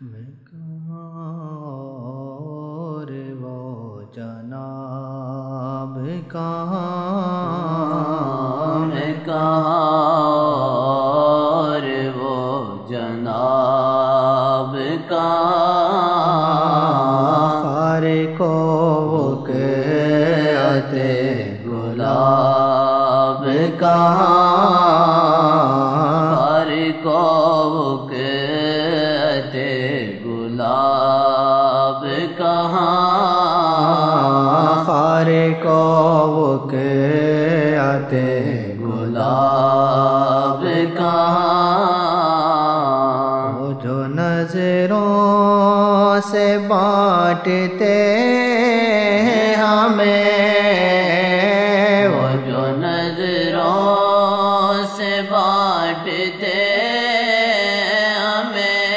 میں کہاں اور وہ جناب کہاں، میں کہاں اور وہ جناب کہاں، فارق وہ کہتے گلاب کہاں، فارق وہ کہتے گلاب کہاں، فارق وہ کہتے گلاب کہاں، وہ جو نظروں سے بانٹتے ہیں ہمیں، وہ جو نظروں سے بانٹتے ہمیں،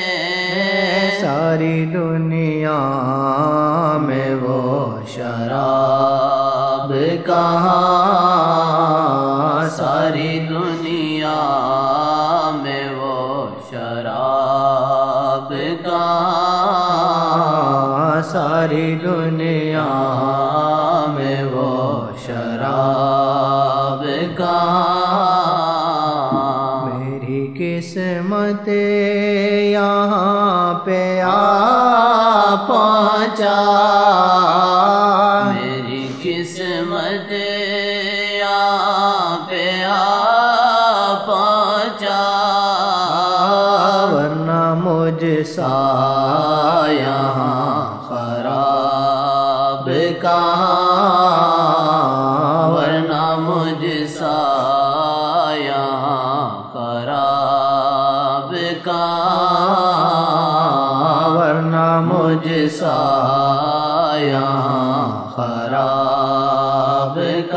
ساری دنیا میں وہ شراب کہاں، ساری دنیا میں وہ شراب کہاں، ساری دنیا میں وہ شراب کہاں، میری قسمت یہاں پہ آ پہنچا، میری قسمت یہاں پہ آ پہنچا، ورنہ مجھ سا یہاں خراب کہاں، ورنہ مجھ سا یہاں خراب کہاں، ورنہ مجھ سا یہاں خراب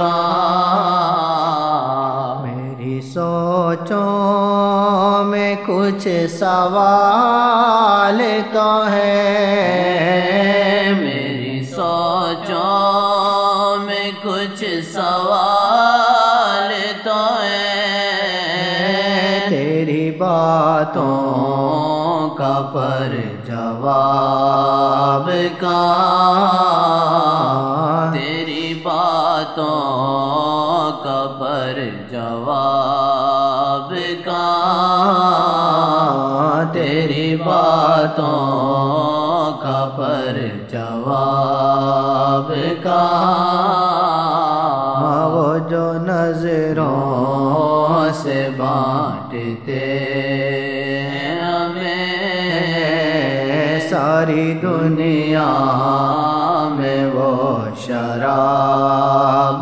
کہاں، میری سوچوں میں کچھ سوال تو ہے، میری سوچوں میں کچھ سوال تو ہے، تیری باتوں کا پر جواب کہاں، تیری باتوں کا پر جواب کہاں، تیری باتوں کا پر جواب کہاں، وہ جو نظروں سے بانٹتے ہیں ہمیں، ساری دنیا میں وہ شراب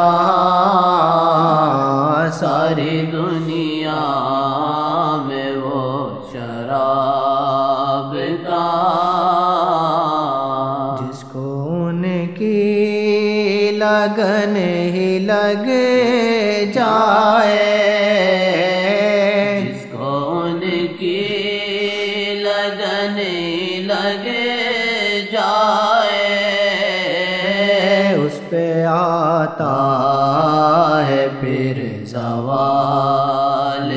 کہاں، ساری دنیا میں وہ شراب کہاں، جس کو ان کی لگن ہی لگ جائے، جس کو ان کی لگن لگ جائے، اس پہ آتا ہے پھر زوال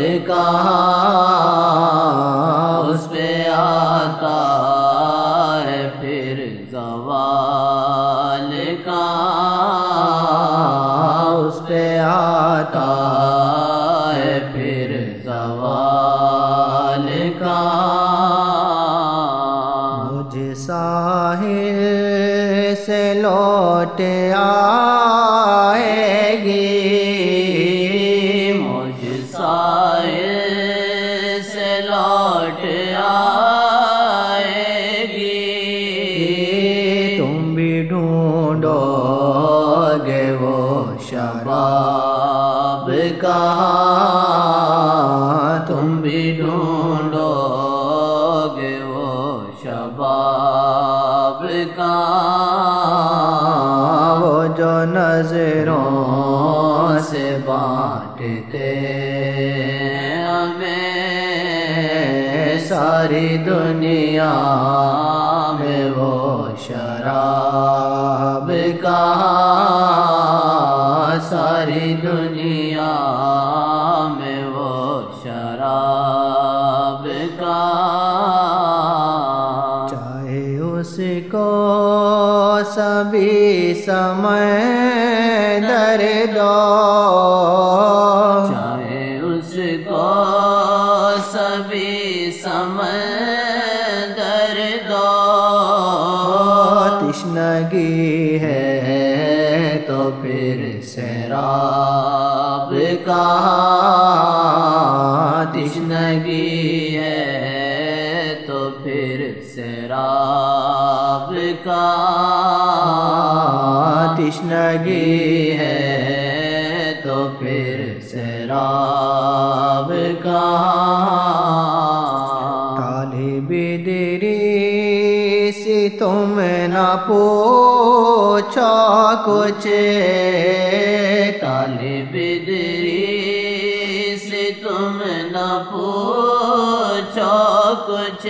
کہاں، اس پہ آتا ہے پھر زوال کہاں، اس پہ آتا ہے پھر زوال کہاں، مجھ ساحل سے لوٹ آئے گی، مجھ ساحل سے لوٹ آئے گی، تم بھی ڈھونڈو گے وہ شراب کہاں، تم بھی ڈھونڈو گے وہ شباب کہاں، وہ جو نظروں سے بانٹتے ہیں ہمیں، ساری دنیا میں وہ شراب کہاں، ساری دنیا میں وہ شراب کا سمندر دو تشنگی ہے تو پھر سیراب کہاں تشنگی ہے تو پھر سیراب کہاں تشنگی ہے تو پھر سیراب کہاں طالب دریس تم نہ پوچھا کچھ طالب دریس تم نہ پوچھو کچھ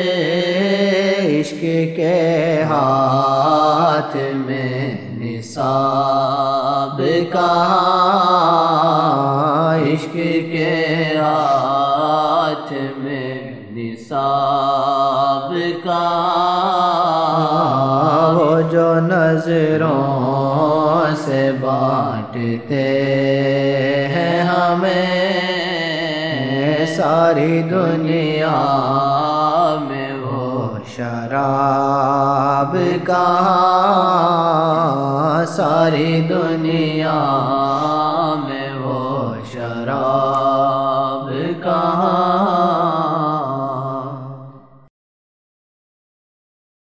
عشق کے ہاتھ میں نصاب کہاں عشق کے ہاتھ میں نصاب کہاں وہ جو نظروں سے بانٹتے ہیں ہمیں ساری دنیا میں وہ شراب کہاں ساری دنیا